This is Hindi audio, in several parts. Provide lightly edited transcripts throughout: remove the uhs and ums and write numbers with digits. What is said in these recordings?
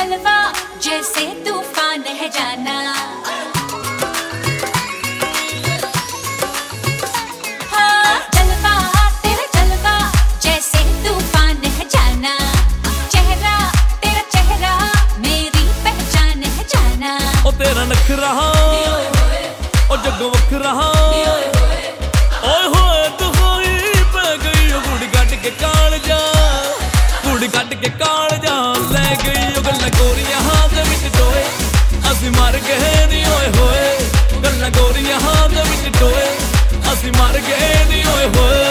जलवा जैसे तूफान है जाना, हाँ जलवा तेरा जलवा जैसे तूफान है जाना, चेहरा तेरा चेहरा मेरी पहचान है जाना। ओ तेरा नखरा ओ जग वखरा, ओए होए दुहाई पै गई गुड़ कट के काल जा, गुड़ कट के काल जा ले गई ओ गल्ला गोरियां हाथ विच टोए, असी मर गए नी ओए होए, गल्ला गोरियां हाथ विच टोए, असी मर गए नी ओए होए।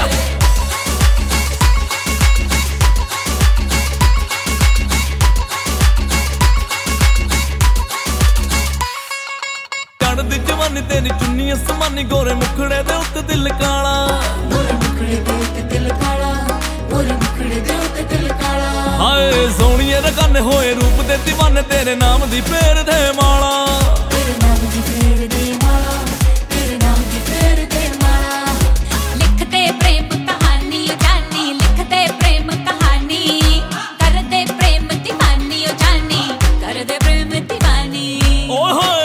जवानी तेरी चुन्नी असमानी गोरे मुखड़े दे उत्ते दिल काला, गोरे मुखड़े दे उत्ते दिल काला, गोरे मुखड़े दे उत्ते दिल काला। हाय सोहणिए रकाने होए रूप दे दीवाने तेरे नाम दी फेर दे माला, तेरे नाम दी फेर दे माला, तेरे नाम दी फेर दे माला। लिखते प्रेम कहानी जानी, लिखते प्रेम कहानी, कर दे प्रेम दीवानी ओ जानी, कर दे प्रेम दीवानी। ओए होए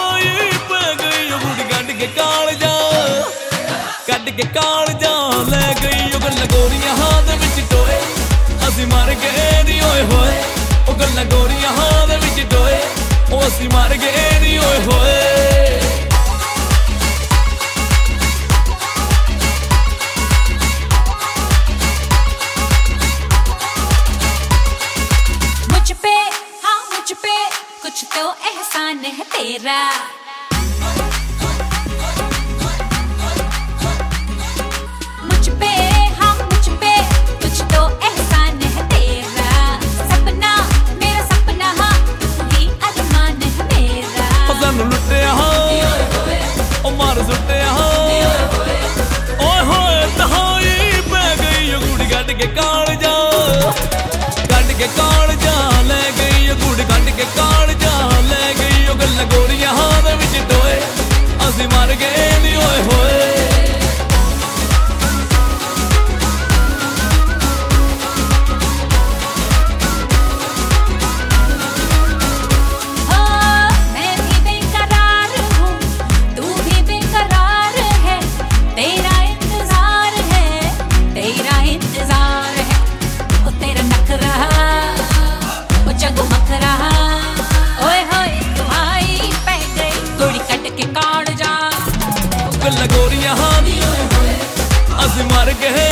काल जा कट के काल जा ले गई ओ गल्ला गोरियां हाथ विच टोए, असी मर गए नी ओए होए, ओ गल्ला गोरियां हाथ विच टोए, ओ असी मर गए नी ओए होए। मुझ पे हाँ मुझ पे कुछ तो एहसान है तेरा, के काल जा कट के काल जा ले गई गुड़ कट के काल जा ले गई ओ गल्ला गोरियां हाथ विच टोए, असी मर गए नी ओए होए। मैं भी बेकरार हूँ तू भी बेकरार है, तेरा इंतजार है, तेरा इंतजार है। ओ तेरा नखरा ओ जगमग रहा, ओए होए तुम्हारी पै गई गुड़ कट के काट जा, गल्ला गोरियां हाथ असी मर गए